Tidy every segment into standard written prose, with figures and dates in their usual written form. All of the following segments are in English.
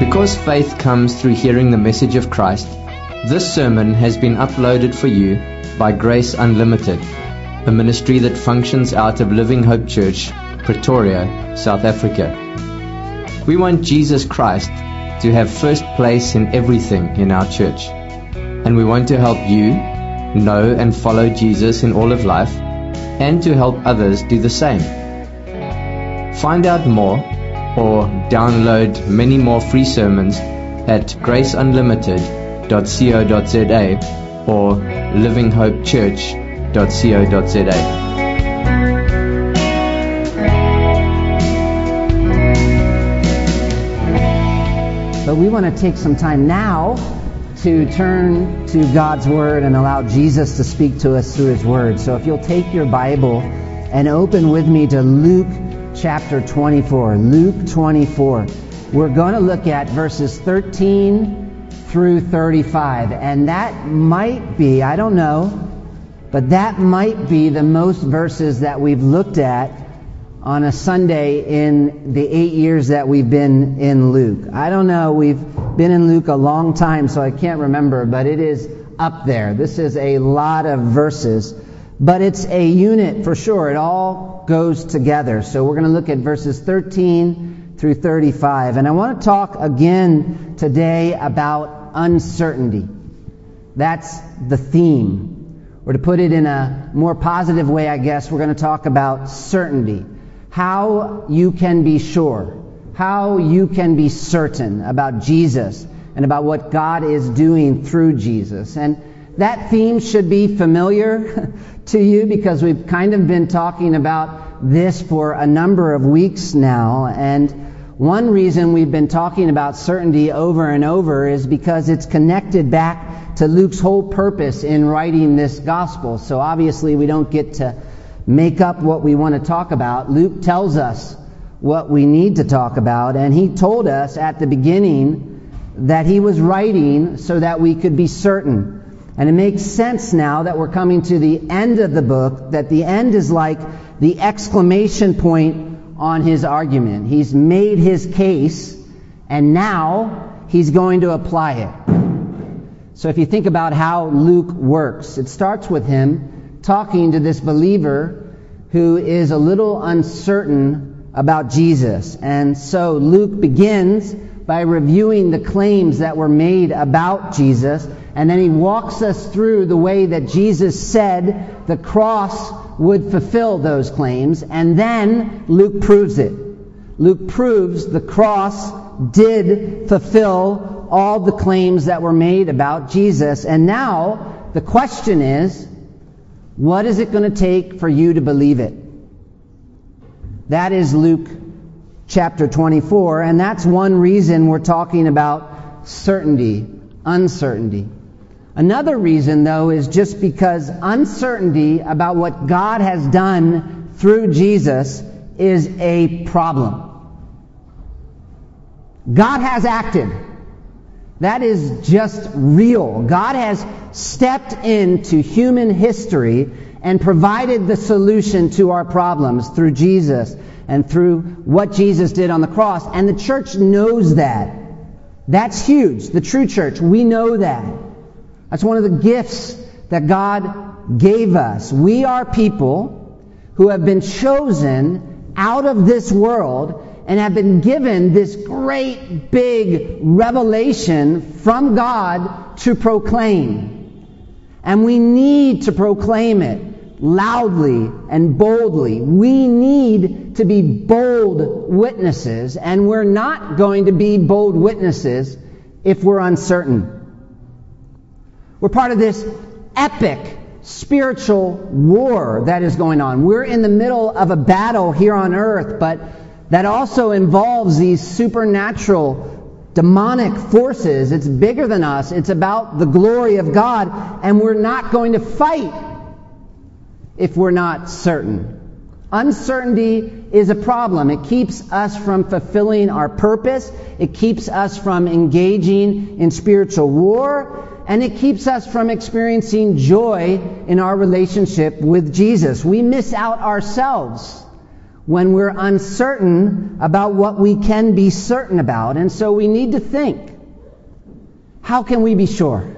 Because faith comes through hearing the message of Christ, this sermon has been uploaded for you by Grace Unlimited, a ministry that functions out of Living Hope Church, Pretoria, South Africa. We want Jesus Christ to have first place in everything in our church, and we want to help you know and follow Jesus in all of life, and to help others do the same. Find out more or download many more free sermons at graceunlimited.co.za or livinghopechurch.co.za. But we want to take some time now to turn to God's Word and allow Jesus to speak to us through His Word. So if you'll take your Bible and open with me to Luke chapter 24. Luke 24. We're going to look at verses 13 through 35. And that might be, I don't know, but that might be the most verses that we've looked at on a Sunday in the 8 years that we've been in Luke. I don't know, we've been in Luke a long time, so I can't remember, but it is up there. This is a lot of verses, but it's a unit for sure. It all goes together. So we're going to look at verses 13 through 35. And I want to talk again today about uncertainty. That's the theme. Or to put it in a more positive way, I guess, we're going to talk about certainty. How you can be sure, how you can be certain about Jesus and about what God is doing through Jesus. And that theme should be familiar to you because we've kind of been talking about this for a number of weeks now. And one reason we've been talking about certainty over and over is because it's connected back to Luke's whole purpose in writing this gospel. So obviously we don't get to make up what we want to talk about. Luke tells us what we need to talk about, and he told us at the beginning that he was writing so that we could be certain. And it makes sense now that we're coming to the end of the book, that the end is like the exclamation point on his argument. He's made his case, and now he's going to apply it. So if you think about how Luke works, it starts with him talking to this believer who is a little uncertain about Jesus. And so Luke begins by reviewing the claims that were made about Jesus, and then he walks us through the way that Jesus said the cross would fulfill those claims, and then Luke proves it. Luke proves the cross did fulfill all the claims that were made about Jesus. And now the question is, what is it going to take for you to believe it? That is Luke chapter 24, and that's one reason we're talking about certainty, uncertainty. Another reason, though, is just because uncertainty about what God has done through Jesus is a problem. God has acted. That is just real. God has stepped into human history and provided the solution to our problems through Jesus and through what Jesus did on the cross. And the church knows that. That's huge. The true church, we know that. That's one of the gifts that God gave us. We are people who have been chosen out of this world and have been given this great big revelation from God to proclaim. And we need to proclaim it loudly and boldly. We need to be bold witnesses, and we're not going to be bold witnesses if we're uncertain. We're part of this epic spiritual war that is going on. We're in the middle of a battle here on earth, but that also involves these supernatural demonic forces. It's bigger than us. It's about the glory of God, and we're not going to fight if we're not certain. Uncertainty is a problem. It keeps us from fulfilling our purpose. It keeps us from engaging in spiritual war. And it keeps us from experiencing joy in our relationship with Jesus. We miss out ourselves when we're uncertain about what we can be certain about. And so we need to think, how can we be sure?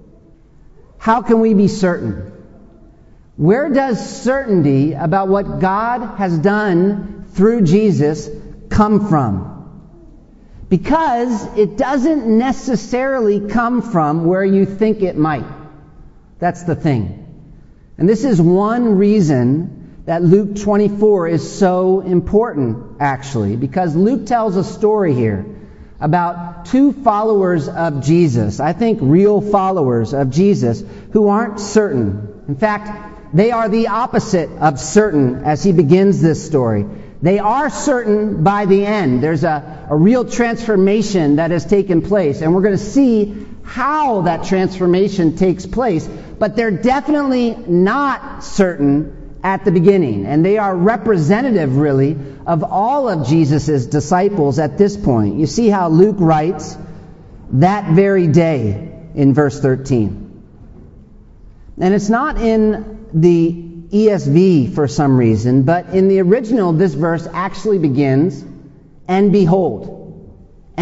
How can we be certain? Where does certainty about what God has done through Jesus come from? Because it doesn't necessarily come from where you think it might. That's the thing. And this is one reason that Luke 24 is so important, actually, because Luke tells a story here about two followers of Jesus, I think real followers of Jesus, who aren't certain. In fact, they are the opposite of certain as he begins this story. They are certain by the end. There's a real transformation that has taken place, and we're going to see how that transformation takes place. But they're definitely not certain at the beginning, and they are representative, really, of all of Jesus' disciples at this point. You see how Luke writes, that very day, in verse 13. And it's not in the ESV for some reason, but in the original, this verse actually begins, and behold,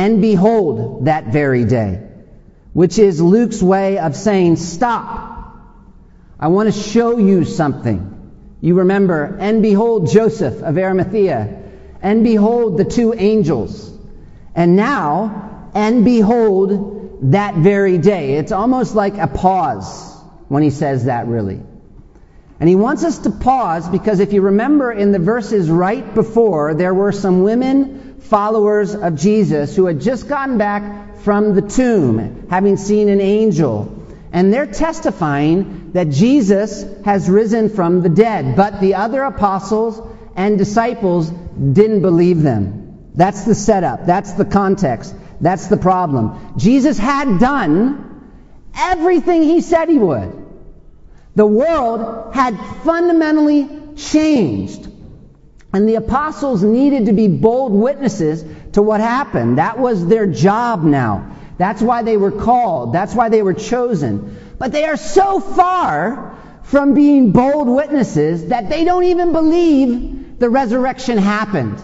that very day, which is Luke's way of saying, stop. I want to show you something. You remember, and behold Joseph of Arimathea, and behold the two angels, and now, and behold that very day. It's almost like a pause when he says that, really. And he wants us to pause because if you remember in the verses right before, there were some women followers of Jesus who had just gotten back from the tomb, having seen an angel. And they're testifying that Jesus has risen from the dead. But the other apostles and disciples didn't believe them. That's the setup. That's the context. That's the problem. Jesus had done everything he said he would. The world had fundamentally changed. And the apostles needed to be bold witnesses to what happened. That was their job now. That's why they were called. That's why they were chosen. But they are so far from being bold witnesses that they don't even believe the resurrection happened.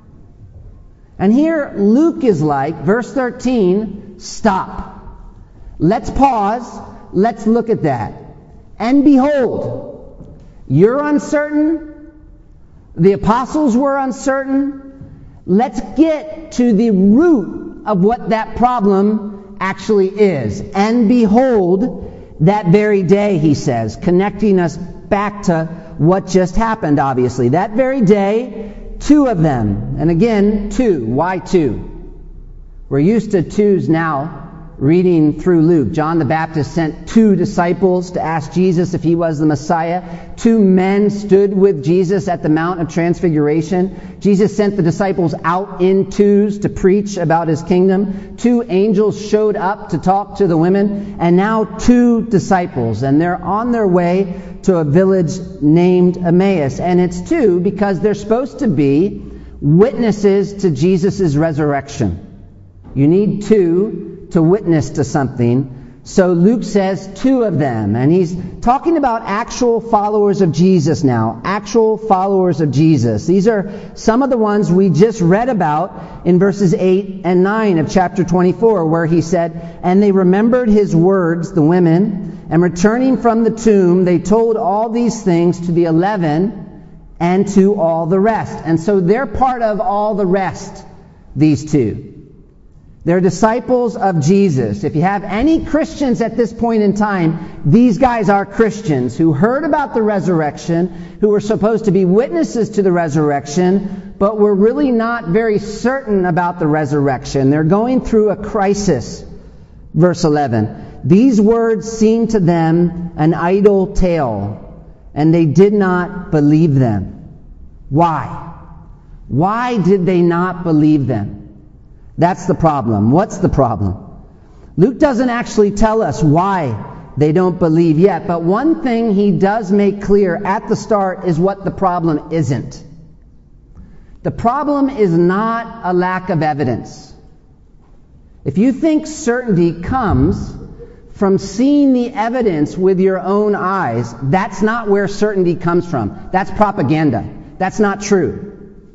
And here Luke is like, verse 13, stop. Let's pause. Let's look at that. And behold, you're uncertain. The apostles were uncertain. Let's get to the root of what that problem actually is. And behold, that very day, he says, connecting us back to what just happened, obviously. That very day, two of them. And again, two. Why two? We're used to twos now. Reading through Luke, John the Baptist sent two disciples to ask Jesus if he was the Messiah. Two men stood with Jesus at the Mount of Transfiguration. Jesus sent the disciples out in twos to preach about his kingdom. Two angels showed up to talk to the women. And now two disciples. And they're on their way to a village named Emmaus. And it's two because they're supposed to be witnesses to Jesus' resurrection. You need two to witness to something. So Luke says two of them. And he's talking about actual followers of Jesus now. Actual followers of Jesus. These are some of the ones we just read about in verses 8 and 9 of chapter 24, where he said, and they remembered his words, the women, and returning from the tomb, they told all these things to the 11 and to all the rest. And so they're part of all the rest, these two. They're disciples of Jesus. If you have any Christians at this point in time, these guys are Christians who heard about the resurrection, who were supposed to be witnesses to the resurrection, but were really not very certain about the resurrection. They're going through a crisis. Verse 11. These words seemed to them an idle tale, and they did not believe them. Why? Why did they not believe them? That's the problem. What's the problem? Luke doesn't actually tell us why they don't believe yet, but one thing he does make clear at the start is what the problem isn't. The problem is not a lack of evidence. If you think certainty comes from seeing the evidence with your own eyes, that's not where certainty comes from. That's propaganda. That's not true.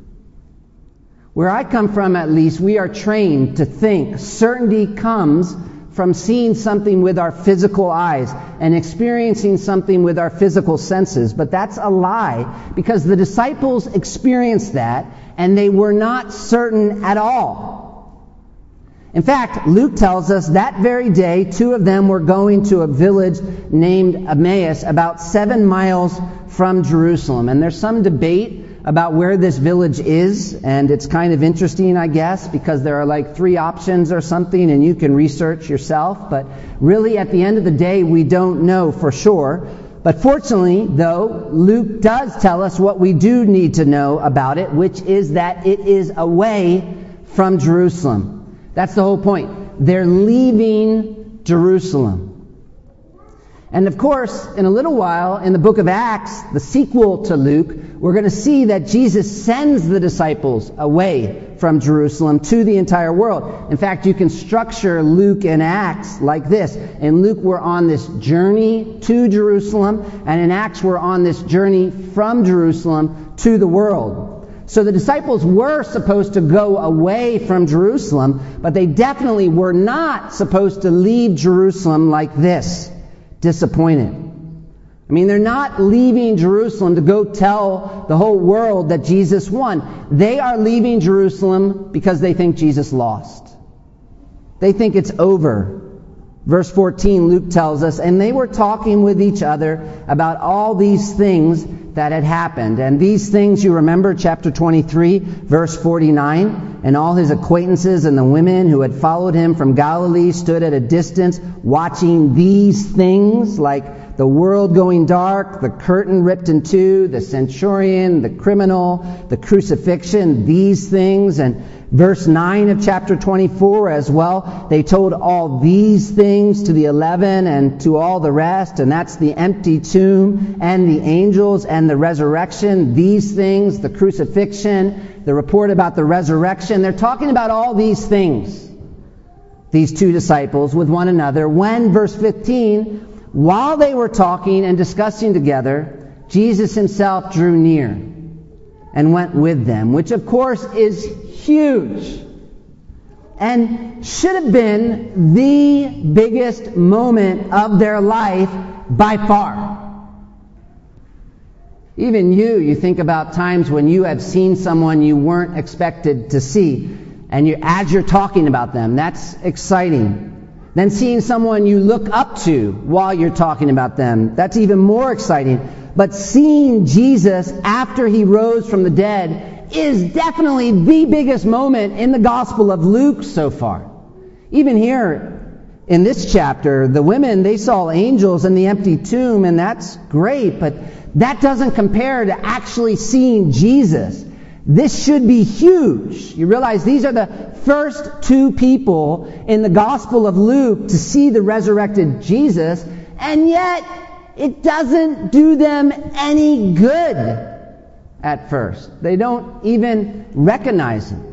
Where I come from, at least, we are trained to think certainty comes from seeing something with our physical eyes and experiencing something with our physical senses. But that's a lie, because the disciples experienced that, and they were not certain at all. In fact, Luke tells us that very day, two of them were going to a village named Emmaus, about 7 miles from Jerusalem. And there's some debate about where this village is, and it's kind of interesting, I guess, because there are like 3 options or something, and you can research yourself. But really, at the end of the day, we don't know for sure. But fortunately, though, Luke does tell us what we do need to know about it, which is that it is away from Jerusalem. That's the whole point. They're leaving Jerusalem. And of course, in a little while, in the book of Acts, the sequel to Luke, we're going to see that Jesus sends the disciples away from Jerusalem to the entire world. In fact, you can structure Luke and Acts like this. In Luke, we're on this journey to Jerusalem, and in Acts, we're on this journey from Jerusalem to the world. So the disciples were supposed to go away from Jerusalem, but they definitely were not supposed to leave Jerusalem like this, disappointed. I mean, they're not leaving Jerusalem to go tell the whole world that Jesus won. They are leaving Jerusalem because they think Jesus lost. They think it's over. Verse 14, Luke tells us, and they were talking with each other about all these things that had happened. And these things, you remember, chapter 23, verse 49, and all his acquaintances and the women who had followed him from Galilee stood at a distance watching these things, like the world going dark, the curtain ripped in two, the centurion, the criminal, the crucifixion, these things. And verse 9 of chapter 24 as well, they told all these things to the 11 and to all the rest, and that's the empty tomb and the angels and the resurrection, these things, the crucifixion, the report about the resurrection. They're talking about all these things, these two disciples, with one another, when, verse 15, while they were talking and discussing together, Jesus himself drew near and went with them, which of course is huge and should have been the biggest moment of their life by far. Even you think about times when you have seen someone you weren't expected to see, and as you're talking about them, that's exciting. Then seeing someone you look up to while you're talking about them, that's even more exciting. But seeing Jesus after he rose from the dead is definitely the biggest moment in the Gospel of Luke so far. Even here in this chapter, the women, they saw angels in the empty tomb, and that's great, but that doesn't compare to actually seeing Jesus. This should be huge. You realize these are the first 2 people in the Gospel of Luke to see the resurrected Jesus, and yet it doesn't do them any good at first. They don't even recognize him.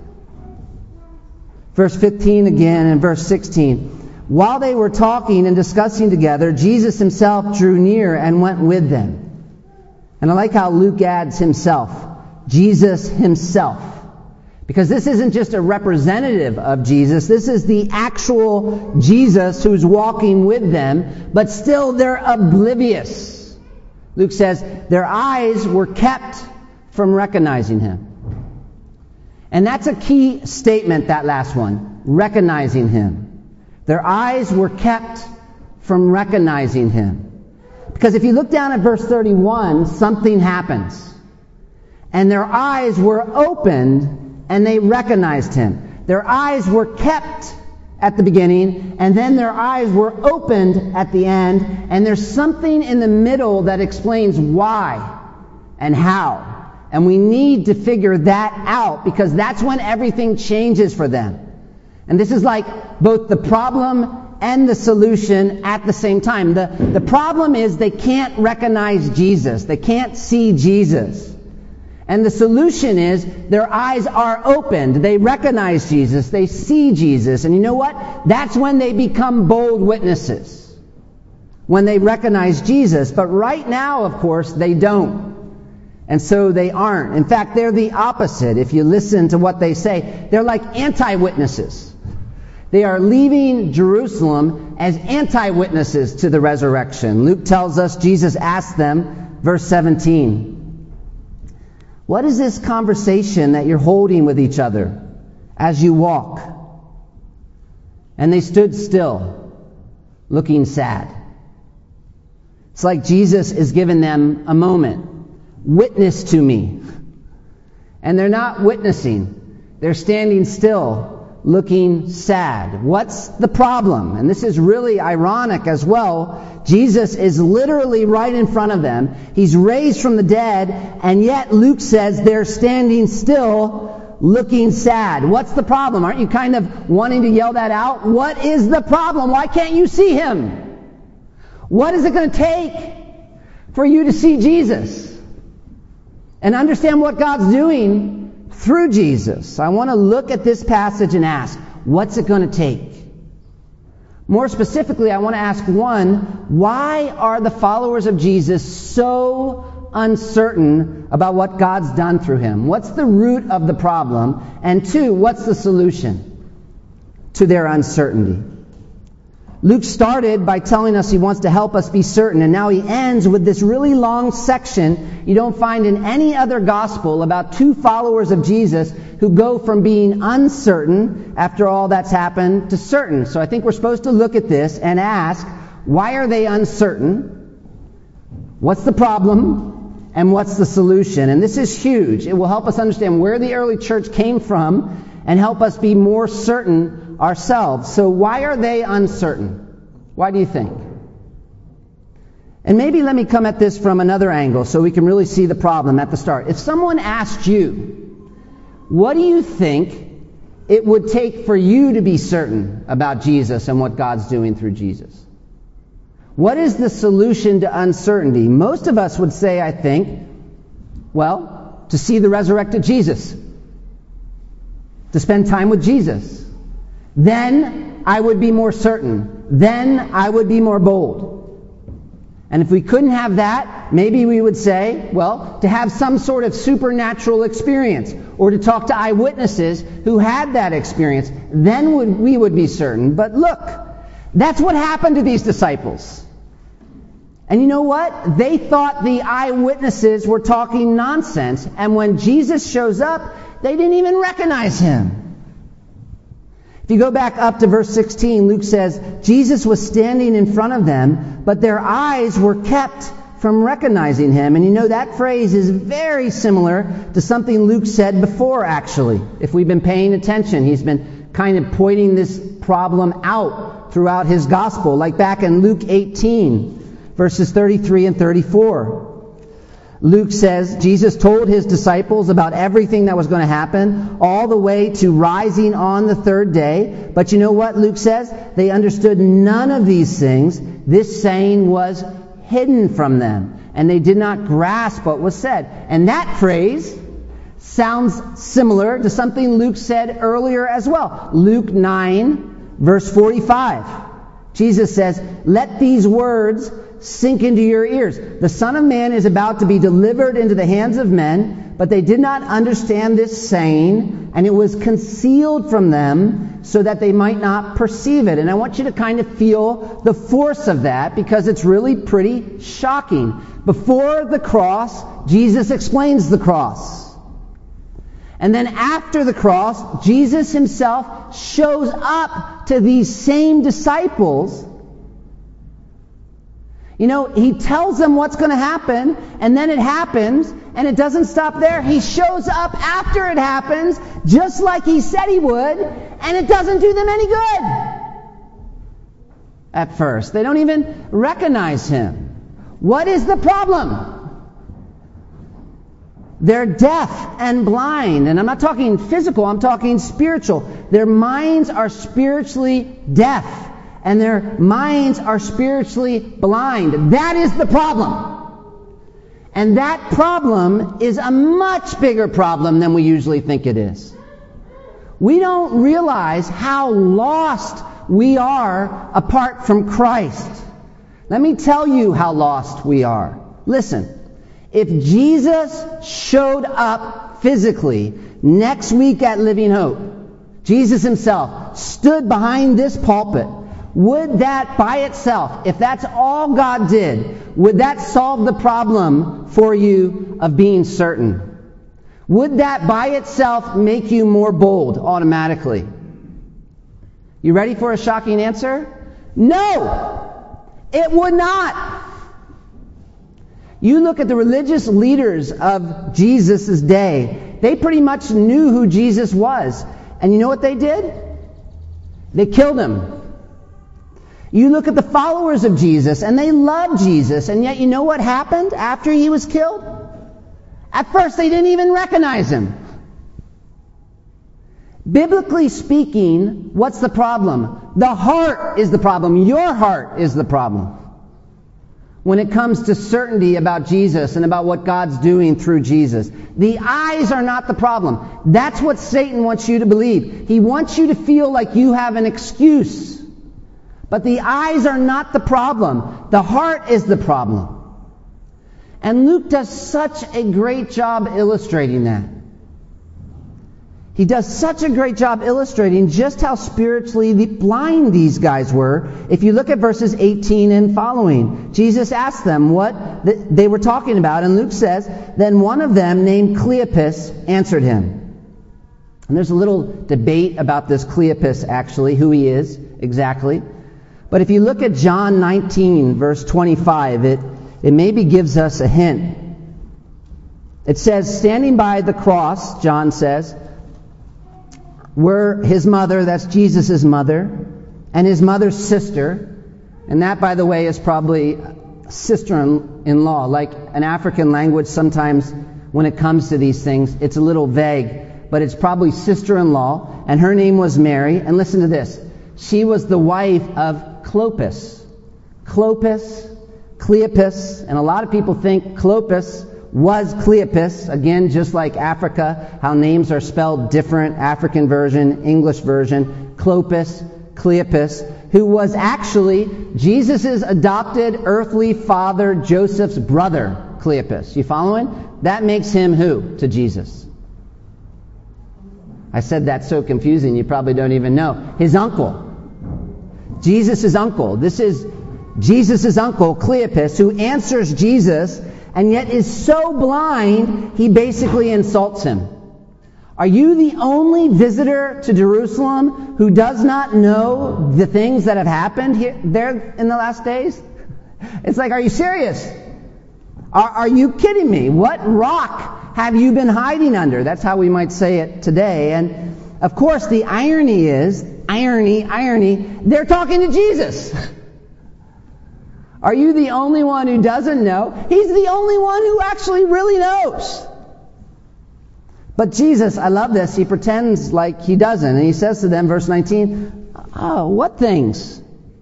Verse 15 again and verse 16. While they were talking and discussing together, Jesus himself drew near and went with them. And I like how Luke adds himself. Jesus himself. Because this isn't just a representative of Jesus. This is the actual Jesus who's walking with them, but still they're oblivious. Luke says their eyes were kept from recognizing him. And that's a key statement, that last one, recognizing him. Their eyes were kept from recognizing him. Because if you look down at verse 31, something happens. And their eyes were opened, and they recognized him. Their eyes were kept at the beginning, and then their eyes were opened at the end, and there's something in the middle that explains why and how. And we need to figure that out, because that's when everything changes for them. And this is like both the problem and the solution at the same time. The problem is they can't recognize Jesus. They can't see Jesus. And the solution is their eyes are opened. They recognize Jesus. They see Jesus. And you know what? That's when they become bold witnesses. When they recognize Jesus. But right now, of course, they don't. And so they aren't. In fact, they're the opposite. If you listen to what they say, they're like anti-witnesses. They are leaving Jerusalem as anti-witnesses to the resurrection. Luke tells us Jesus asked them, verse 17, "What is this conversation that you're holding with each other as you walk?" And they stood still, looking sad. It's like Jesus is giving them a moment. Witness to me. And they're not witnessing. They're standing still, looking sad. What's the problem? And this is really ironic as well. Jesus is literally right in front of them. He's raised from the dead, and yet Luke says they're standing still, looking sad. What's the problem? Aren't you kind of wanting to yell that out? What is the problem? Why can't you see him? What is it going to take for you to see Jesus and understand what God's doing through Jesus? I want to look at this passage and ask, what's it going to take? More specifically, I want to ask, one, why are the followers of Jesus so uncertain about what God's done through him? What's the root of the problem? And two, what's the solution to their uncertainty? Luke started by telling us he wants to help us be certain, and now he ends with this really long section you don't find in any other gospel about two followers of Jesus who go from being uncertain after all that's happened to certain. So I think we're supposed to look at this and ask, why are they uncertain? What's the problem? And what's the solution? And this is huge. It will help us understand where the early church came from and help us be more certain ourselves. So why are they uncertain? Why do you think? And maybe let me come at this from another angle so we can really see the problem at the start. If someone asked you, what do you think it would take for you to be certain about Jesus and what God's doing through Jesus? What is the solution to uncertainty? Most of us would say, I think, well, to see the resurrected Jesus. To spend time with Jesus. Then I would be more certain. Then I would be more bold. And if we couldn't have that, maybe we would say, well, to have some sort of supernatural experience, or to talk to eyewitnesses who had that experience, then we would be certain. But look, that's what happened to these disciples. And you know what? They thought the eyewitnesses were talking nonsense, and when Jesus shows up, they didn't even recognize him. If you go back up to verse 16, Luke says, Jesus was standing in front of them, but their eyes were kept from recognizing him. And you know, that phrase is very similar to something Luke said before, actually. If we've been paying attention, he's been kind of pointing this problem out throughout his gospel, like back in Luke 18, verses 33 and 34. Luke says, Jesus told his disciples about everything that was going to happen, all the way to rising on the third day. But you know what Luke says? They understood none of these things. This saying was hidden from them, and they did not grasp what was said. And that phrase sounds similar to something Luke said earlier as well. Luke 9, verse 45. Jesus says, let these words sink into your ears. The Son of Man is about to be delivered into the hands of men, but they did not understand this saying, and it was concealed from them so that they might not perceive it. And I want you to kind of feel the force of that, because it's really pretty shocking. Before the cross, Jesus explains the cross. And then after the cross, Jesus himself shows up to these same disciples. You know, he tells them what's going to happen, and then it happens, and it doesn't stop there. He shows up after it happens, just like he said he would, and it doesn't do them any good. At first, they don't even recognize him. What is the problem? They're deaf and blind, and I'm not talking physical, I'm talking spiritual. Their minds are spiritually deaf. And their minds are spiritually blind. That is the problem. And that problem is a much bigger problem than we usually think it is. We don't realize how lost we are apart from Christ. Let me tell you how lost we are. Listen, If Jesus showed up physically next week at Living Hope, Jesus himself stood behind this pulpit, would that by itself, if that's all God did, would that solve the problem for you of being certain? Would that by itself make you more bold automatically? You ready for a shocking answer? No! It would not! You look at the religious leaders of Jesus' day, they pretty much knew who Jesus was. And you know what they did? They killed him. You look at the followers of Jesus, and they loved Jesus, and yet you know what happened after he was killed? At first they didn't even recognize him. Biblically speaking, what's the problem? The heart is the problem. Your heart is the problem. When it comes to certainty about Jesus and about what God's doing through Jesus. The eyes are not the problem. That's what Satan wants you to believe. He wants you to feel like you have an excuse. But the eyes are not the problem. The heart is the problem. And Luke does such a great job illustrating that. He does such a great job illustrating just how spiritually blind these guys were. If you look at verses 18 and following, Jesus asked them what they were talking about, and Luke says, "Then one of them, named Cleopas, answered him." And there's a little debate about this Cleopas, actually, who he is exactly. But if you look at John 19, verse 25, it maybe gives us a hint. It says, standing by the cross, John says, were his mother, that's Jesus' mother, and his mother's sister. And that, by the way, is probably sister-in-law. Like an African language, sometimes when it comes to these things, it's a little vague. But it's probably sister-in-law, and her name was Mary. And listen to this. She was the wife of Clopas. Cleopas, and a lot of people think Clopas was Cleopas, again, just like Africa, how names are spelled different, African version, English version, Cleopas, who was actually Jesus' adopted earthly father Joseph's brother, Cleopas. You following? That makes him who to Jesus? I said that's so confusing, you probably don't even know. His uncle. Jesus' uncle. This is Jesus' uncle, Cleopas, who answers Jesus and yet is so blind, he basically insults him. Are you the only visitor to Jerusalem who does not know the things that have happened there in the last days? It's like, are you serious? Are you kidding me? What rock have you been hiding under? That's how we might say it today. And of course, the irony is, irony, they're talking to Jesus. Are you the only one who doesn't know? He's the only one who actually really knows. But Jesus, I love this, he pretends like he doesn't. And he says to them, verse 19, "Oh, what things?"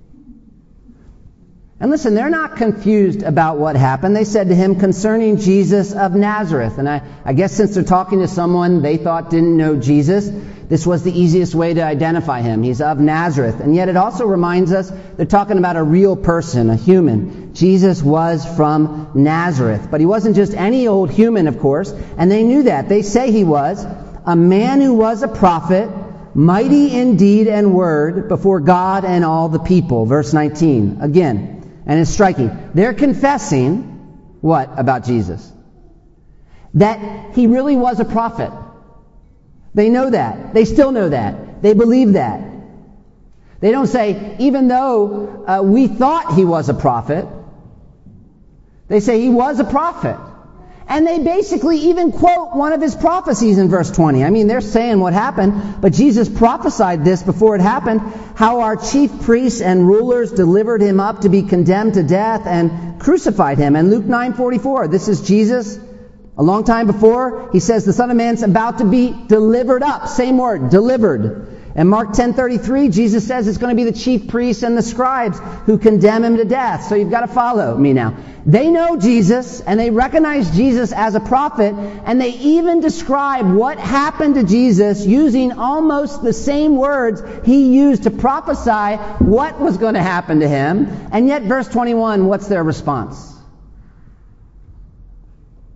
And listen, they're not confused about what happened. They said to him concerning Jesus of Nazareth. And I guess since they're talking to someone they thought didn't know Jesus, this was the easiest way to identify him. He's of Nazareth. And yet it also reminds us they're talking about a real person, a human. Jesus was from Nazareth. But he wasn't just any old human, of course. And they knew that. They say he was a man who was a prophet, mighty in deed and word before God and all the people. Verse 19. Again. And it's striking. They're confessing what about Jesus? That he really was a prophet. They know that. They still know that. They believe that. They don't say, even though we thought he was a prophet, they say he was a prophet. And they basically even quote one of his prophecies in verse 20. I mean, they're saying what happened, but Jesus prophesied this before it happened, how our chief priests and rulers delivered him up to be condemned to death and crucified him. And Luke 9:44, this is Jesus. A long time before, he says the Son of Man's about to be delivered up. Same word, delivered. And Mark 10:33, Jesus says it's going to be the chief priests and the scribes who condemn him to death. So you've got to follow me now. They know Jesus, and they recognize Jesus as a prophet, and they even describe what happened to Jesus using almost the same words he used to prophesy what was going to happen to him. And yet, verse 21, what's their response?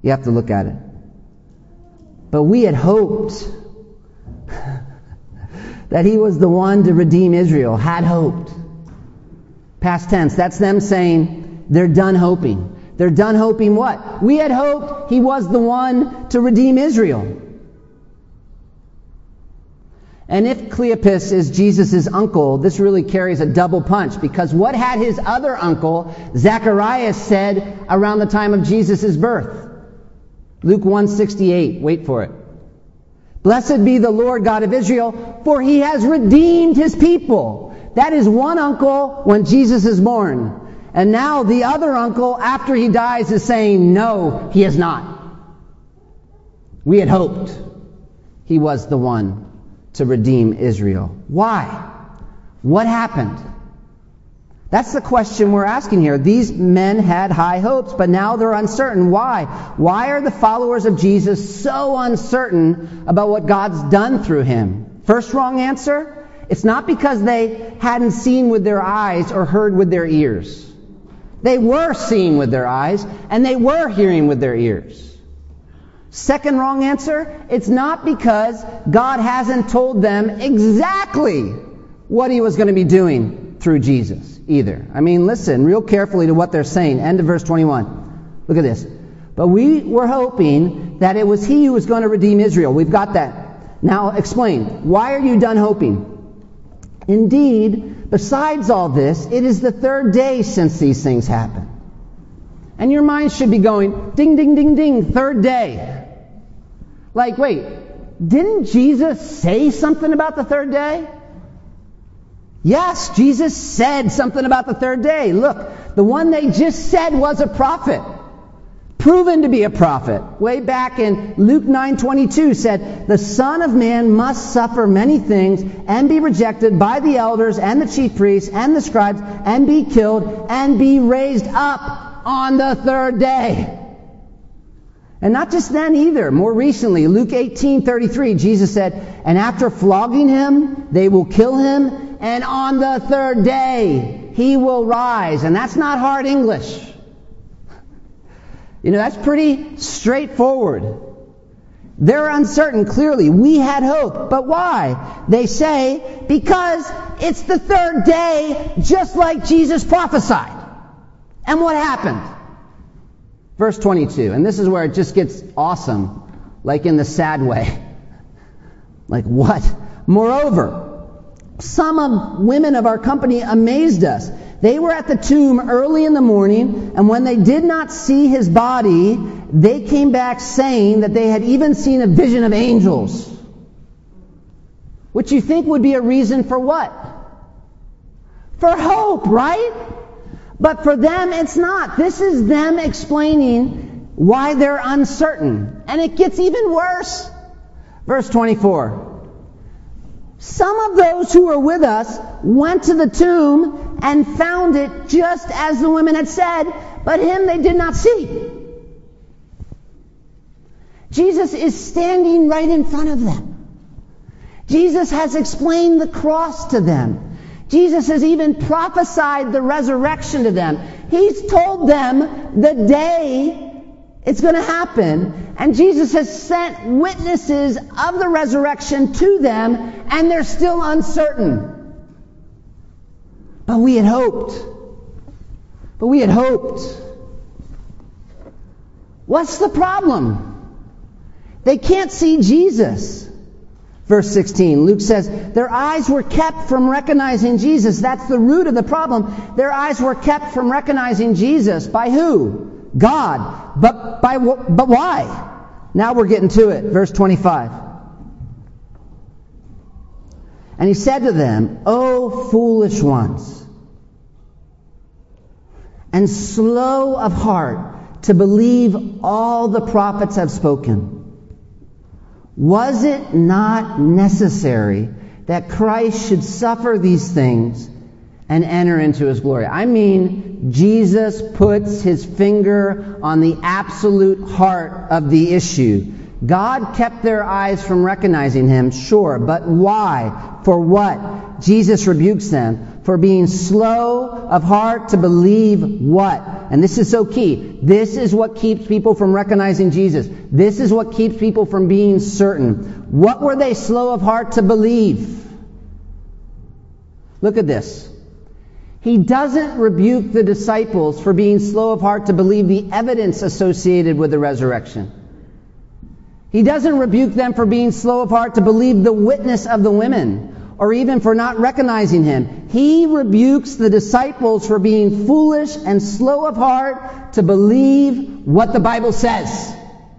You have to look at it. But we had hoped that he was the one to redeem Israel. Had hoped. Past tense. That's them saying they're done hoping. They're done hoping what? We had hoped he was the one to redeem Israel. And if Cleopas is Jesus' uncle, this really carries a double punch, because what had his other uncle, Zacharias, said around the time of Jesus' birth? Luke 1:68. Wait for it. Blessed be the Lord God of Israel, for he has redeemed his people. That is one uncle when Jesus is born. And now the other uncle, after he dies, is saying, no, he is not. We had hoped he was the one to redeem Israel. Why? What happened? That's the question we're asking here. These men had high hopes, but now they're uncertain. Why? Why are the followers of Jesus so uncertain about what God's done through him? First wrong answer? It's not because they hadn't seen with their eyes or heard with their ears. They were seeing with their eyes, and they were hearing with their ears. Second wrong answer, it's not because God hasn't told them exactly what he was going to be doing through Jesus either. I mean, listen real carefully to what they're saying. End of verse 21. Look at this. But we were hoping that it was he who was going to redeem Israel. We've got that. Now explain. Why are you done hoping? Indeed, besides all this, it is the third day since these things happened. And your mind should be going, ding, ding, ding, ding, third day. Like, wait, didn't Jesus say something about the third day? Yes, Jesus said something about the third day. Look, the one they just said was a prophet. Proven to be a prophet. Way back in Luke 9:22 said, the Son of Man must suffer many things and be rejected by the elders and the chief priests and the scribes and be killed and be raised up on the third day. And not just then either. More recently, Luke 18:33, Jesus said, and after flogging him, they will kill him, and on the third day he will rise. And that's not hard English. You know, that's pretty straightforward. They're uncertain, clearly. We had hope. But why? They say, because it's the third day, just like Jesus prophesied. And what happened? Verse 22. And this is where it just gets awesome, like in the sad way. Like what? Moreover, some women of our company amazed us. They were at the tomb early in the morning, and when they did not see his body, they came back saying that they had even seen a vision of angels. Which you think would be a reason for what? For hope, right? But for them, it's not. This is them explaining why they're uncertain. And it gets even worse. Verse 24. Some of those who were with us went to the tomb and found it just as the women had said, but him they did not see. Jesus is standing right in front of them. Jesus has explained the cross to them. Jesus has even prophesied the resurrection to them. He's told them the day it's going to happen. And Jesus has sent witnesses of the resurrection to them, and they're still uncertain. But we had hoped. What's the problem? They can't see Jesus. Verse 16, Luke says, their eyes were kept from recognizing Jesus. That's the root of the problem. Their eyes were kept from recognizing Jesus. By who? God. But why? Now we're getting to it. Verse 25. And he said to them, O foolish ones, and slow of heart to believe all the prophets have spoken. Was it not necessary that Christ should suffer these things and enter into his glory? I mean, Jesus puts his finger on the absolute heart of the issue. God kept their eyes from recognizing him, sure, but why? For what? Jesus rebukes them for being slow of heart to believe what? And this is so key. This is what keeps people from recognizing Jesus. This is what keeps people from being certain. What were they slow of heart to believe? Look at this. He doesn't rebuke the disciples for being slow of heart to believe the evidence associated with the resurrection. He doesn't rebuke them for being slow of heart to believe the witness of the women, or even for not recognizing him. He rebukes the disciples for being foolish and slow of heart to believe what the Bible says,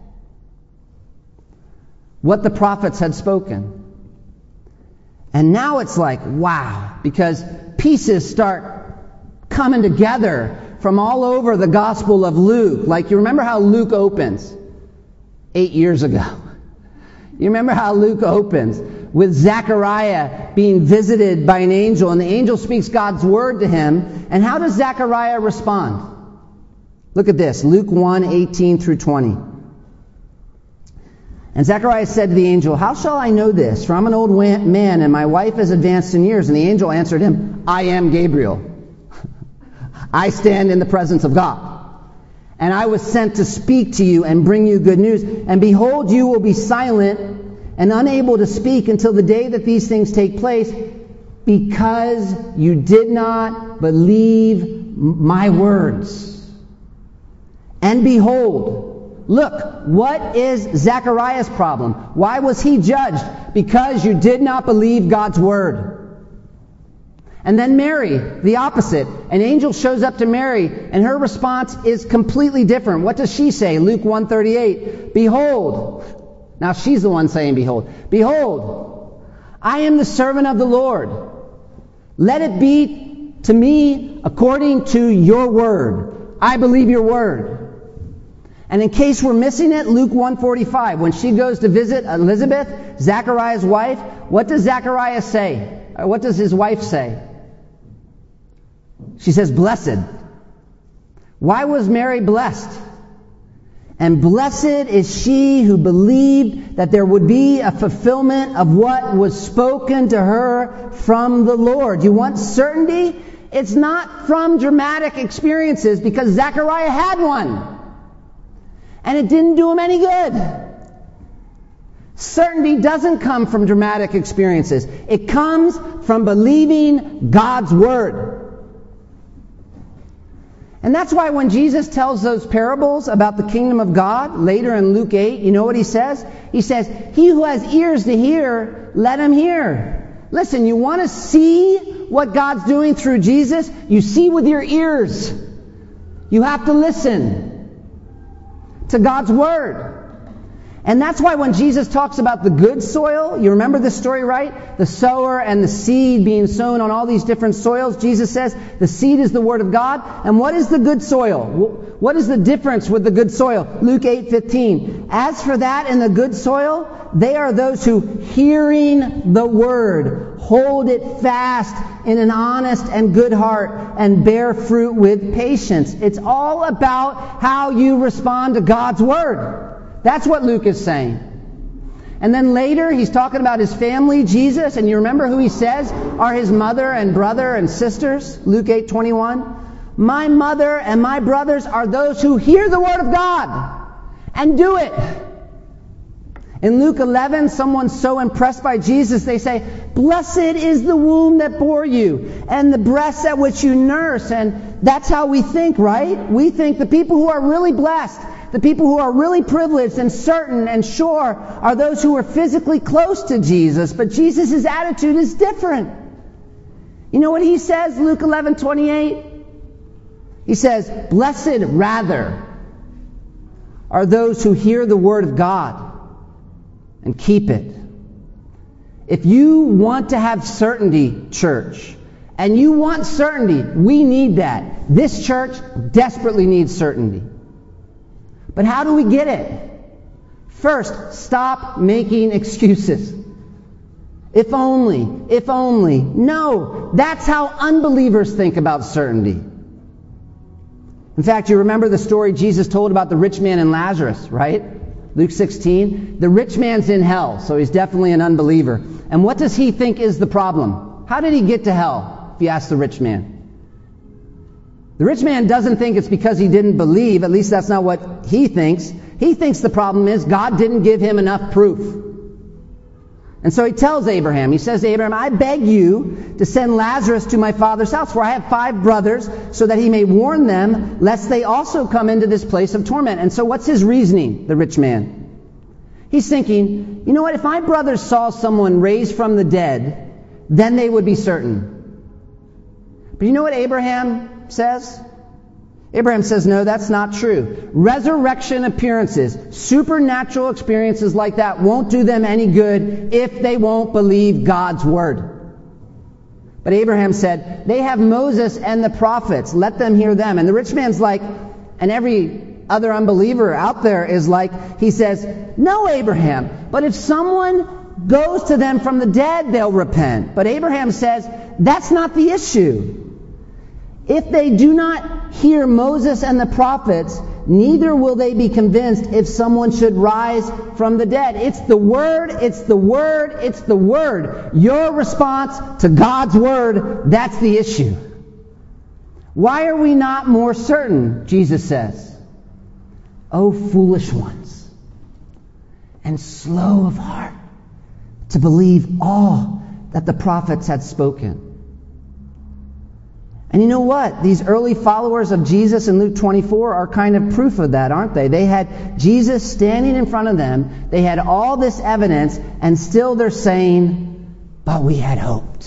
what the prophets had spoken. And now it's like, wow, because pieces start coming together from all over the Gospel of Luke. Like, you remember how Luke opens 8 years ago. You remember how Luke opens with Zechariah being visited by an angel, and the angel speaks God's word to him. And how does Zechariah respond? Look at this, Luke 1:18 through 20. And Zechariah said to the angel, "How shall I know this? For I'm an old man, and my wife is advanced in years." And the angel answered him, "I am Gabriel. I stand in the presence of God. And I was sent to speak to you and bring you good news. And behold, you will be silent and unable to speak until the day that these things take place, because you did not believe my words. And behold," look, what is Zechariah's problem? Why was he judged? Because you did not believe God's word. And then Mary, the opposite. An angel shows up to Mary, and her response is completely different. What does she say? Luke 1:38. "Behold," now she's the one saying behold. "Behold, I am the servant of the Lord. Let it be to me according to your word. I believe your word." And in case we're missing it, Luke 1:45, when she goes to visit Elizabeth, Zechariah's wife, what does Zechariah say? Or what does his wife say? She says, "Blessed." Why was Mary blessed? "And blessed is she who believed that there would be a fulfillment of what was spoken to her from the Lord." You want certainty? It's not from dramatic experiences, because Zechariah had one. And it didn't do him any good. Certainty doesn't come from dramatic experiences. It comes from believing God's word. And that's why when Jesus tells those parables about the kingdom of God, later in Luke 8, you know what he says? He says, "He who has ears to hear, let him hear." Listen, you want to see what God's doing through Jesus? You see with your ears. You have to listen to God's word. And that's why when Jesus talks about the good soil, you remember this story, right? The sower and the seed being sown on all these different soils. Jesus says the seed is the word of God. And what is the good soil? What is the difference with the good soil? Luke 8:15. "As for that in the good soil, they are those who, hearing the word, hold it fast in an honest and good heart, and bear fruit with patience." It's all about how you respond to God's word. That's what Luke is saying. And then later, he's talking about his family, Jesus, and you remember who he says are his mother and brother and sisters? Luke 8:21. "My mother and my brothers are those who hear the word of God and do it." In Luke 11, someone's so impressed by Jesus, they say, "Blessed is the womb that bore you, and the breasts at which you nurse." And that's how we think, right? We think the people who are really blessed, the people who are really privileged and certain and sure, are those who are physically close to Jesus. But Jesus' attitude is different. You know what he says, Luke 11:28? He says, "Blessed rather are those who hear the word of God and keep it." If you want to have certainty, church, and you want certainty, we need that. This church desperately needs certainty. But how do we get it? First, stop making excuses. If only, if only. No, that's how unbelievers think about certainty. In fact, you remember the story Jesus told about the rich man and Lazarus, right? Luke 16, the rich man's in hell, so he's definitely an unbeliever. And what does he think is the problem? How did he get to hell, if you ask the rich man? The rich man doesn't think it's because he didn't believe. At least that's not what he thinks. He thinks the problem is God didn't give him enough proof. And so he tells Abraham, he says to Abraham, I beg you to send Lazarus to my father's house, for I have 5 brothers, so that he may warn them, lest they also come into this place of torment. And so what's his reasoning, the rich man? He's thinking, you know what, if my brothers saw someone raised from the dead, then they would be certain. But you know what Abraham says? Abraham says, no, that's not true. Resurrection appearances, supernatural experiences like that won't do them any good if they won't believe God's word. But Abraham said, they have Moses and the prophets. Let them hear them. And the rich man's like, and every other unbeliever out there is like, he says, no, Abraham, but if someone goes to them from the dead, they'll repent. But Abraham says, that's not the issue. If they do not hear Moses and the prophets, neither will they be convinced if someone should rise from the dead. It's the Word, it's the Word, it's the Word. Your response to God's Word, that's the issue. Why are we not more certain, Jesus says? O foolish ones, and slow of heart to believe all that the prophets had spoken. And you know what? These early followers of Jesus in Luke 24 are kind of proof of that, aren't they? They had Jesus standing in front of them. They had all this evidence, and still they're saying, but we had hoped.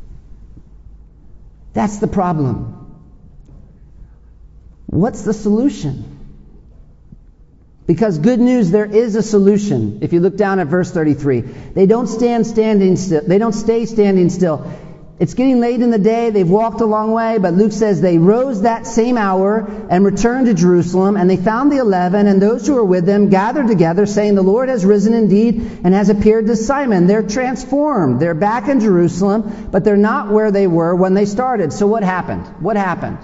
That's the problem. What's the solution? Because good news, there is a solution. If you look down at verse 33, they don't stay standing still. It's getting late in the day. They've walked a long way, but Luke says they rose that same hour and returned to Jerusalem, and they found the 11 and those who were with them gathered together, saying, the Lord has risen indeed and has appeared to Simon. They're transformed. They're back in Jerusalem, but they're not where they were when they started. So what happened? What happened?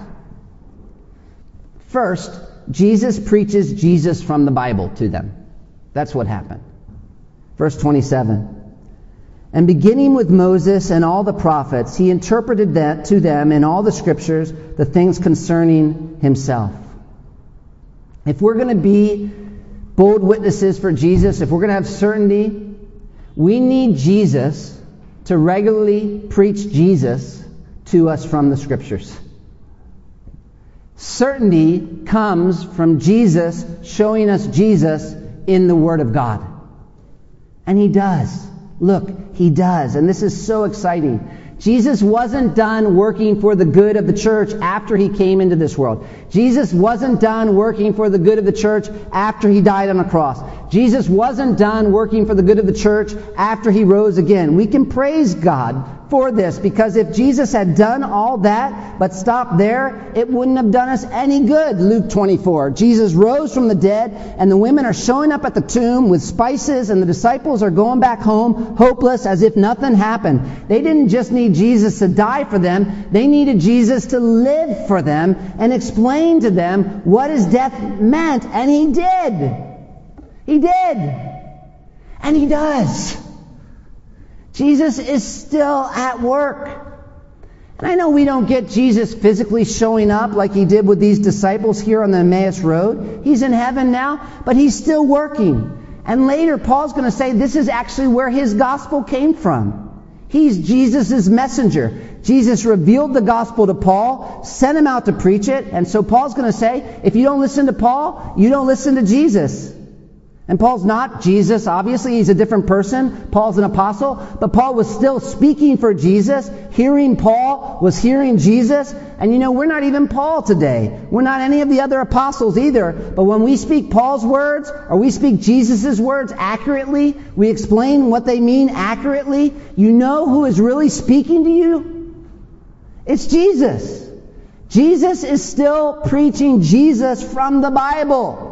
First, Jesus preaches Jesus from the Bible to them. That's what happened. Verse 27. And beginning with Moses and all the prophets, he interpreted that to them in all the scriptures, the things concerning himself. If we're going to be bold witnesses for Jesus, if we're going to have certainty, we need Jesus to regularly preach Jesus to us from the scriptures. Certainty comes from Jesus showing us Jesus in the Word of God. And he does. Look, he does. And this is so exciting. Jesus wasn't done working for the good of the church after he came into this world. Jesus wasn't done working for the good of the church after he died on the cross. Jesus wasn't done working for the good of the church after he rose again. We can praise God for this, because if Jesus had done all that but stopped there, it wouldn't have done us any good. Luke 24. Jesus rose from the dead, and the women are showing up at the tomb with spices, and the disciples are going back home hopeless, as if nothing happened. They didn't just need Jesus to die for them. They needed Jesus to live for them and explain to them what his death meant. And he did. He did. And he does. Jesus is still at work. And I know we don't get Jesus physically showing up like he did with these disciples here on the Emmaus Road. He's in heaven now, but he's still working. And later, Paul's going to say this is actually where his gospel came from. He's Jesus' messenger. Jesus revealed the gospel to Paul, sent him out to preach it, and so Paul's going to say, if you don't listen to Paul, you don't listen to Jesus. And Paul's not Jesus, obviously. He's a different person. Paul's an apostle. But Paul was still speaking for Jesus. Hearing Paul was hearing Jesus. And you know, we're not even Paul today. We're not any of the other apostles either. But when we speak Paul's words, or we speak Jesus' words accurately, we explain what they mean accurately, you know who is really speaking to you? It's Jesus. Jesus is still preaching Jesus from the Bible.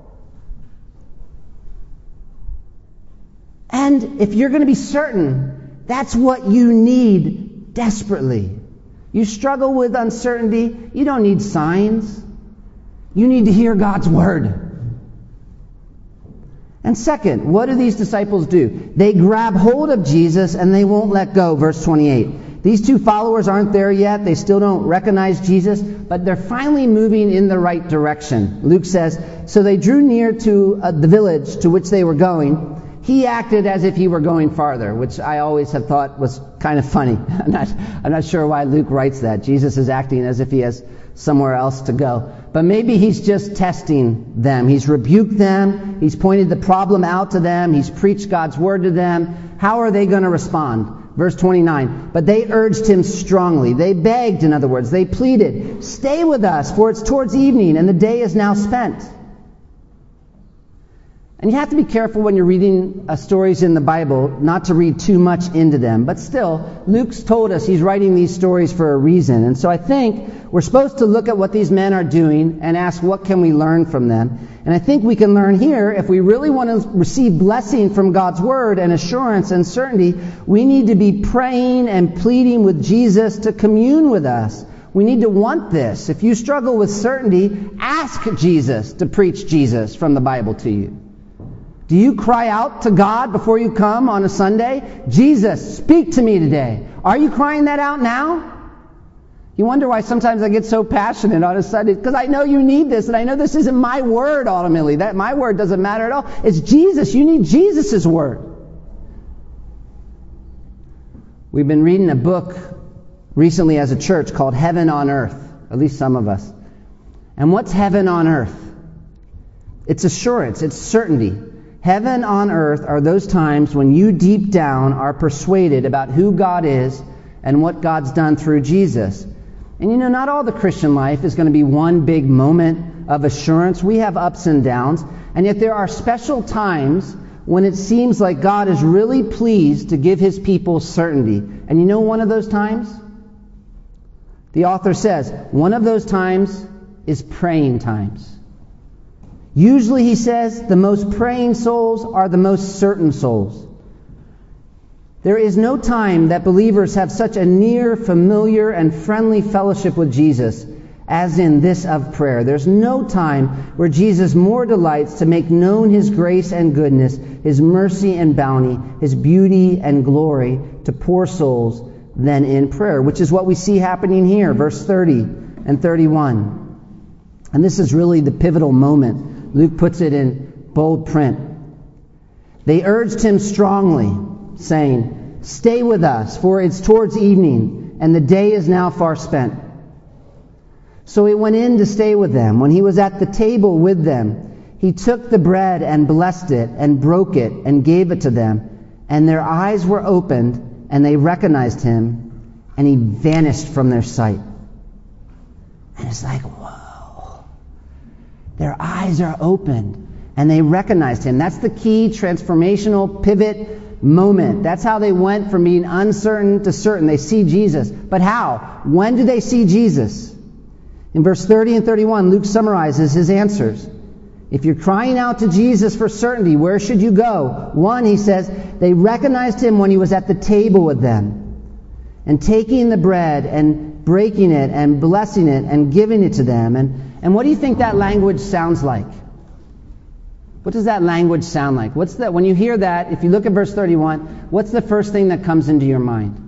And if you're going to be certain, that's what you need desperately. You struggle with uncertainty, you don't need signs. You need to hear God's Word. And second, what do these disciples do? They grab hold of Jesus and they won't let go. Verse 28. These two followers aren't there yet. They still don't recognize Jesus, but they're finally moving in the right direction. Luke says, so they drew near to the village to which they were going. He acted as if he were going farther, which I always have thought was kind of funny. I'm not sure why Luke writes that. Jesus is acting as if he has somewhere else to go. But maybe he's just testing them. He's rebuked them. He's pointed the problem out to them. He's preached God's word to them. How are they going to respond? Verse 29. But they urged him strongly. They begged, in other words. They pleaded, stay with us, for it's towards evening, and the day is now spent. And you have to be careful when you're reading stories in the Bible not to read too much into them. But still, Luke's told us he's writing these stories for a reason. And so I think we're supposed to look at what these men are doing and ask what can we learn from them. And I think we can learn here, if we really want to receive blessing from God's Word and assurance and certainty, we need to be praying and pleading with Jesus to commune with us. We need to want this. If you struggle with certainty, ask Jesus to preach Jesus from the Bible to you. Do you cry out to God before you come on a Sunday? Jesus, speak to me today. Are you crying that out now? You wonder why sometimes I get so passionate on a Sunday. Because I know you need this, and I know this isn't my word ultimately. That my word doesn't matter at all. It's Jesus. You need Jesus' word. We've been reading a book recently as a church called Heaven on Earth. At least some of us. And what's heaven on earth? It's assurance. It's certainty. Heaven on earth are those times when you deep down are persuaded about who God is and what God's done through Jesus. And you know, not all the Christian life is going to be one big moment of assurance. We have ups and downs. And yet there are special times when it seems like God is really pleased to give His people certainty. And you know one of those times? The author says, one of those times is praying times. Usually, he says, the most praying souls are the most certain souls. There is no time that believers have such a near, familiar, and friendly fellowship with Jesus as in this of prayer. There's no time where Jesus more delights to make known His grace and goodness, His mercy and bounty, His beauty and glory to poor souls than in prayer, which is what we see happening here, verse 30 and 31. And this is really the pivotal moment. Luke puts it in bold print. They urged him strongly, saying, stay with us, for it's towards evening, and the day is now far spent. So he went in to stay with them. When he was at the table with them, he took the bread and blessed it, and broke it, and gave it to them. And their eyes were opened, and they recognized him, and he vanished from their sight. And it's like, whoa. Their eyes are opened and they recognized him. That's the key transformational pivot moment. That's how they went from being uncertain to certain. They see Jesus. But how? When do they see Jesus? In verse 30 and 31, Luke summarizes his answers. If you're crying out to Jesus for certainty, where should you go? One, he says, they recognized him when he was at the table with them. And taking the bread and breaking it and blessing it and giving it to them. And what do you think that language sounds like? What does that language sound like? What's that? When you hear that, if you look at verse 31, what's the first thing that comes into your mind?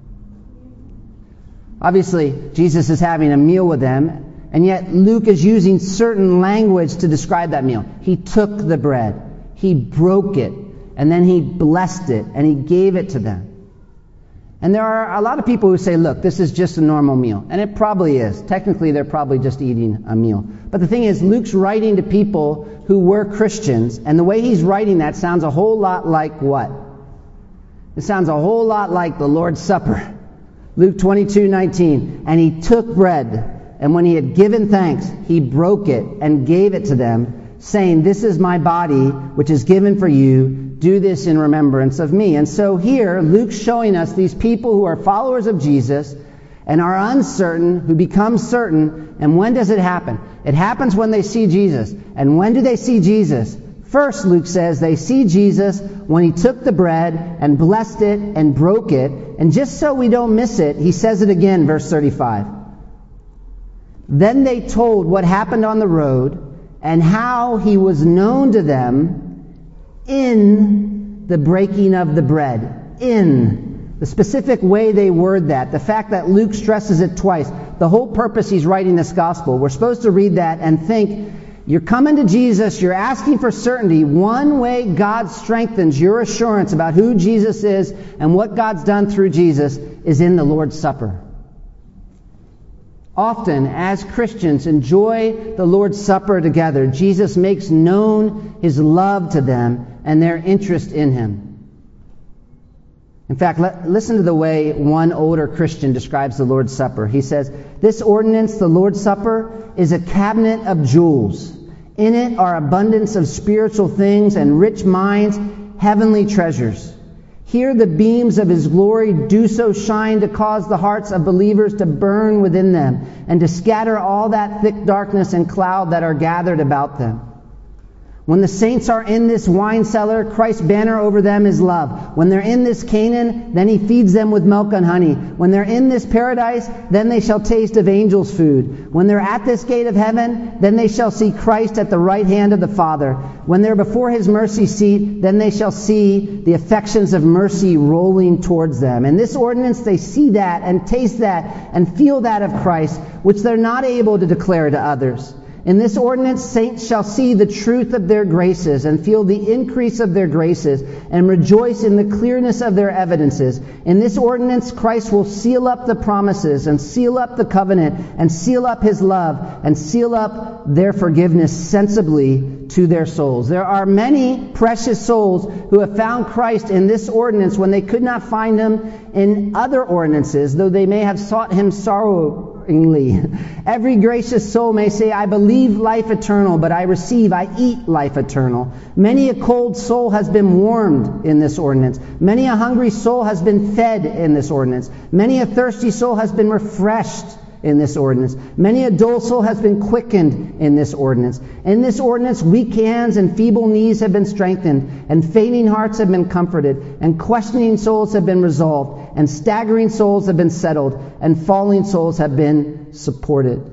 Obviously, Jesus is having a meal with them, and yet Luke is using certain language to describe that meal. He took the bread, he broke it, and then he blessed it, and he gave it to them. And there are a lot of people who say, look, this is just a normal meal. And it probably is. Technically, they're probably just eating a meal. But the thing is, Luke's writing to people who were Christians, and the way he's writing that sounds a whole lot like what? It sounds a whole lot like the Lord's Supper. Luke 22:19. And he took bread, and when he had given thanks, he broke it and gave it to them, saying, this is my body, which is given for you. Do this in remembrance of me. And so here, Luke's showing us these people who are followers of Jesus and are uncertain, who become certain. And when does it happen? It happens when they see Jesus. And when do they see Jesus? First, Luke says, they see Jesus when he took the bread and blessed it and broke it. And just so we don't miss it, he says it again, verse 35. Then they told what happened on the road and how he was known to them in the breaking of the bread. In. The specific way they word that, the fact that Luke stresses it twice, the whole purpose he's writing this gospel. We're supposed to read that and think, you're coming to Jesus, you're asking for certainty. One way God strengthens your assurance about who Jesus is and what God's done through Jesus is in the Lord's Supper. Often, as Christians enjoy the Lord's Supper together, Jesus makes known His love to them and their interest in Him. In fact, listen to the way one older Christian describes the Lord's Supper. He says, "This ordinance, the Lord's Supper, is a cabinet of jewels. In it are abundance of spiritual things and rich minds, heavenly treasures. Here the beams of His glory do so shine to cause the hearts of believers to burn within them and to scatter all that thick darkness and cloud that are gathered about them. When the saints are in this wine cellar, Christ's banner over them is love. When they're in this Canaan, then He feeds them with milk and honey. When they're in this paradise, then they shall taste of angels' food. When they're at this gate of heaven, then they shall see Christ at the right hand of the Father. When they're before His mercy seat, then they shall see the affections of mercy rolling towards them." In this ordinance, they see that and taste that and feel that of Christ, which they're not able to declare to others. In this ordinance, saints shall see the truth of their graces and feel the increase of their graces and rejoice in the clearness of their evidences. In this ordinance, Christ will seal up the promises and seal up the covenant and seal up His love and seal up their forgiveness sensibly to their souls. There are many precious souls who have found Christ in this ordinance when they could not find Him in other ordinances, though they may have sought Him sorrowfully. Every gracious soul may say, "I believe life eternal, but I receive, I eat life eternal." Many a cold soul has been warmed in this ordinance. Many a hungry soul has been fed in this ordinance. Many a thirsty soul has been refreshed in this ordinance. Many a dull soul has been quickened in this ordinance. In this ordinance, weak hands and feeble knees have been strengthened, and fainting hearts have been comforted, and questioning souls have been resolved, and staggering souls have been settled, and falling souls have been supported.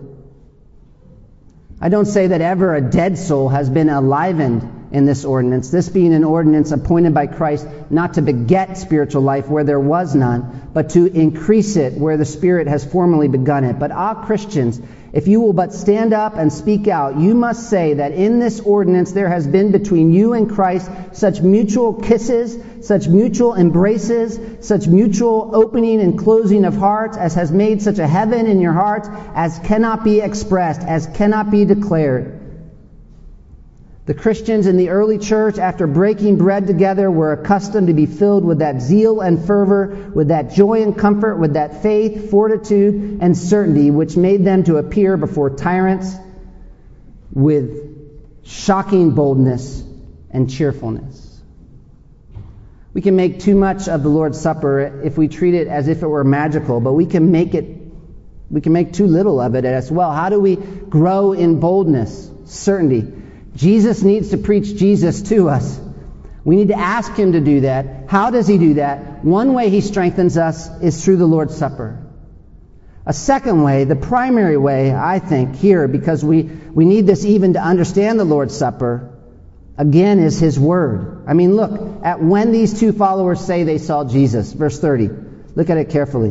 I don't say that ever a dead soul has been enlivened in this ordinance, this being an ordinance appointed by Christ not to beget spiritual life where there was none, but to increase it where the Spirit has formerly begun it. But Christians, if you will but stand up and speak out, you must say that in this ordinance there has been between you and Christ such mutual kisses, such mutual embraces, such mutual opening and closing of hearts, as has made such a heaven in your hearts as cannot be expressed, as cannot be declared. The Christians in the early church, after breaking bread together, were accustomed to be filled with that zeal and fervor, with that joy and comfort, with that faith, fortitude, and certainty, which made them to appear before tyrants with shocking boldness and cheerfulness. We can make too much of the Lord's Supper if we treat it as if it were magical, but we can make too little of it as well. How do we grow in boldness, certainty? Jesus needs to preach Jesus to us. We need to ask Him to do that. How does He do that? One way He strengthens us is through the Lord's Supper. A second way, the primary way, I think, here, because we need this even to understand the Lord's Supper, again, is His Word. I mean, look at when these two followers say they saw Jesus. Verse 30. Look at it carefully.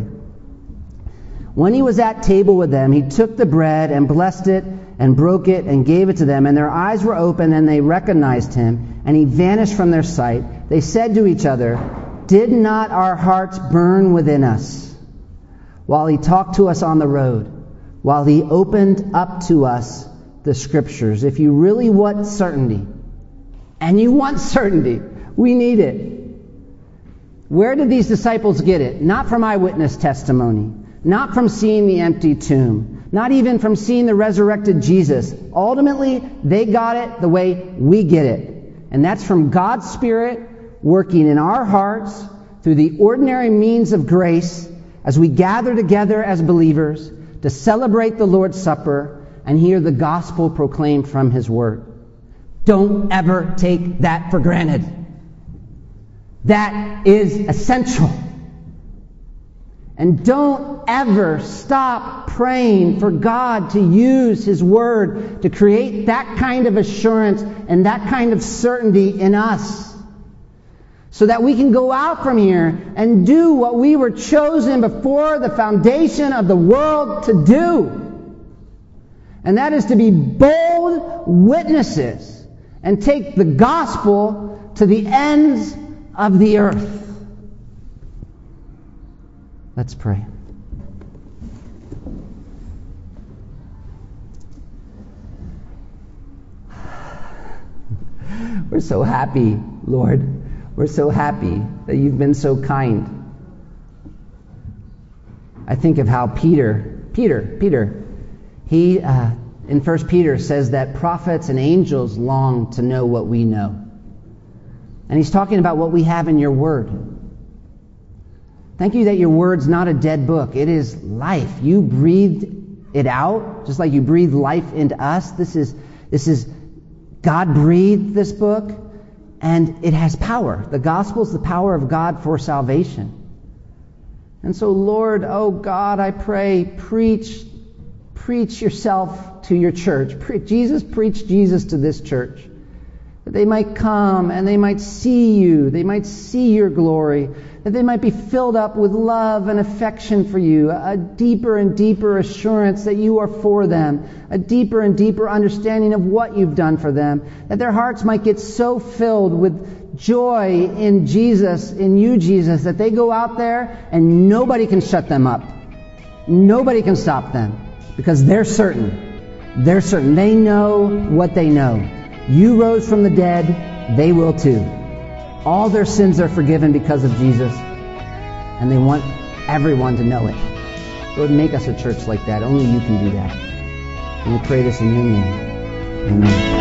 When He was at table with them, He took the bread and blessed it and broke it and gave it to them, and their eyes were open and they recognized Him, and He vanished from their sight. They said to each other, "Did not our hearts burn within us while He talked to us on the road, while He opened up to us the Scriptures?" If you really want certainty, and you want certainty, we need it. Where did these disciples get it? Not from eyewitness testimony, not from seeing the empty tomb, not even from seeing the resurrected Jesus. Ultimately, they got it the way we get it. And that's from God's Spirit working in our hearts through the ordinary means of grace as we gather together as believers to celebrate the Lord's Supper and hear the gospel proclaimed from His Word. Don't ever take that for granted. That is essential. And don't ever stop praying for God to use His Word to create that kind of assurance and that kind of certainty in us, so that we can go out from here and do what we were chosen before the foundation of the world to do. And that is to be bold witnesses and take the gospel to the ends of the earth. Let's pray. We're so happy, Lord. We're so happy that you've been so kind. I think of how Peter, he in 1 Peter says that prophets and angels long to know what we know. And he's talking about what we have in your Word. Thank you that your Word's not a dead book. It is life. You breathed it out, just like you breathed life into us. This is God breathed this book, and it has power. The gospel is the power of God for salvation. And so, Lord, oh God, I pray, preach yourself to your church. Preach Jesus to this church. That they might come and they might see you. They might see your glory. That they might be filled up with love and affection for you. A deeper and deeper assurance that you are for them. A deeper and deeper understanding of what you've done for them. That their hearts might get so filled with joy in Jesus, in you, Jesus, that they go out there and nobody can shut them up. Nobody can stop them. Because they're certain. They're certain. They know what they know. You rose from the dead, they will too. All their sins are forgiven because of Jesus, and they want everyone to know it. Lord, make us a church like that. Only you can do that. And we pray this in your name. Amen.